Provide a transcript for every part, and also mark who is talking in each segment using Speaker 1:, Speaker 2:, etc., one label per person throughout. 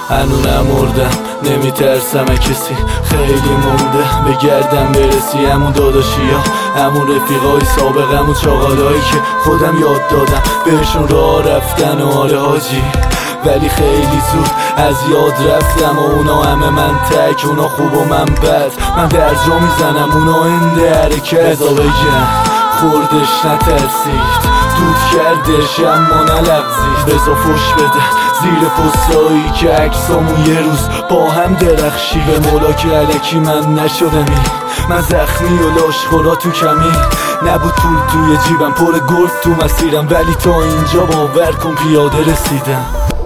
Speaker 1: هنو نمردم نمیترسم کسی، خیلی مونده بگردم برسی. همون داداشی ها، همون رفیقای سابق، همون چاقالایی که خودم یاد دادم بهشون راه رفتن و آره حاجی، ولی خیلی زود از یاد رفتم و اونا همه من تک، اونا خوب و من بد، من درجا میزنم اونا انده حرکت. بذار بگم خوردش نترسید، دود کردش اما نلغزید. بذار فش بده زیر پستایی که عکسامون یه روز با هم درخشی. به مولا که علکی من نشدمی، من زخمی و لاشخورا تو کمی، نبود پول توی جیبم پر گلف تو مسیرم، ولی تا اینجا باور کن پیاده رسیدم.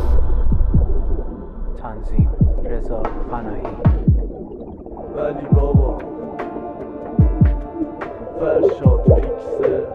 Speaker 2: تنظیم رضا پناهی.
Speaker 1: ولی بابا فرشاد پیکسل.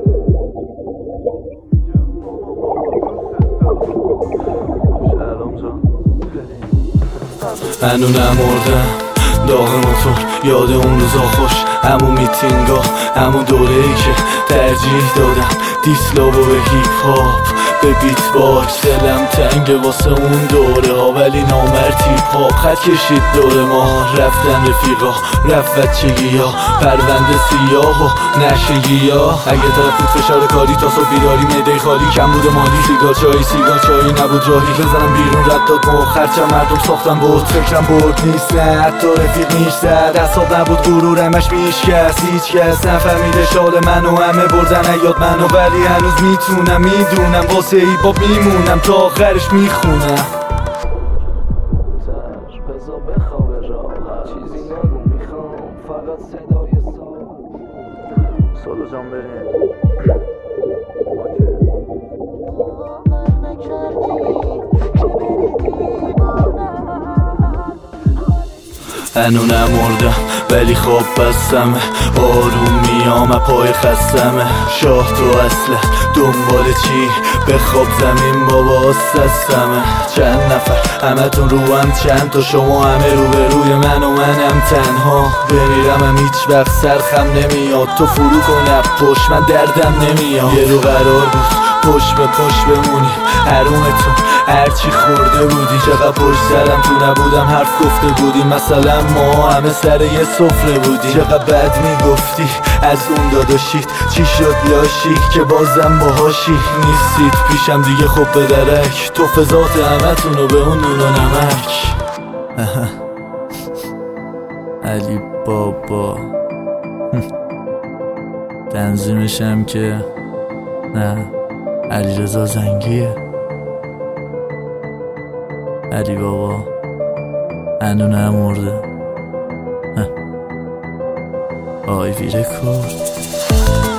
Speaker 1: هنو نمردم داغ موتور، یاد اون روزا خوش، همون میتینگا، همون دوره‌ای که ترجیح دادم دیسلابو به هیپ هاپ، به بیت باکس. دلم تنگه واسه اون دوره ها، ولی نامرد تیپ هاپ خط کشید دور ما. رفتن رفیقا، رفت بچگی ها، پرونده سیاه و نشگی ها. اگه طرف بود فشار کاری تا صبح بیداری، میده خالی کم بود مالی، سیگار چایی نبود راهی. بزنم بیرون رد داد مخ، هرچند مردم ساختم بود، فکرم برد نیست نه حتی رفیق میشزد. اصاب نبود غرورمش میشکست، هیچ کس نفهمیده شال منو، همه بردن یاد منو، ولی هنوز میتونم میدونم واسه ای با میمونم تا آخرش میخونم.
Speaker 3: بذار بخوابه راحت، چیزی نگو میخوام فقط صدای سولو جان بریم.
Speaker 1: هنو نمردم ولی خواب بستمه، آروم میام پای خستمه. شاه تو اصله دنبال چی؟ بخواب زمین بابا سستمه. چند نفر همه تون رو هم، چند تا شما همه رو به روی من و منم تنها. بمیرم هم هیچ وقت سرخم نمیاد، تو فرو کن پشت من دردم نمیاد. یه رو قرار بود پشت به پشت بمونیم، حرومتون هرچی خورده بودی. چقدر پشت سرم تو نبودم حرف گفته بودیم، مثلا ما همه سر یه سفره بودیم. چقدر بد میگفتی از اون داداشیت، چی شد لاشی که بازم باهاشی نیستید پیشم دیگه. خب به درک تو فضات همه تونو به اون نون و نمک. علی بابا تنظیمشم که نه، علیرضا زنگیه. علی بابا هنو نمرده. آی وی رکورد.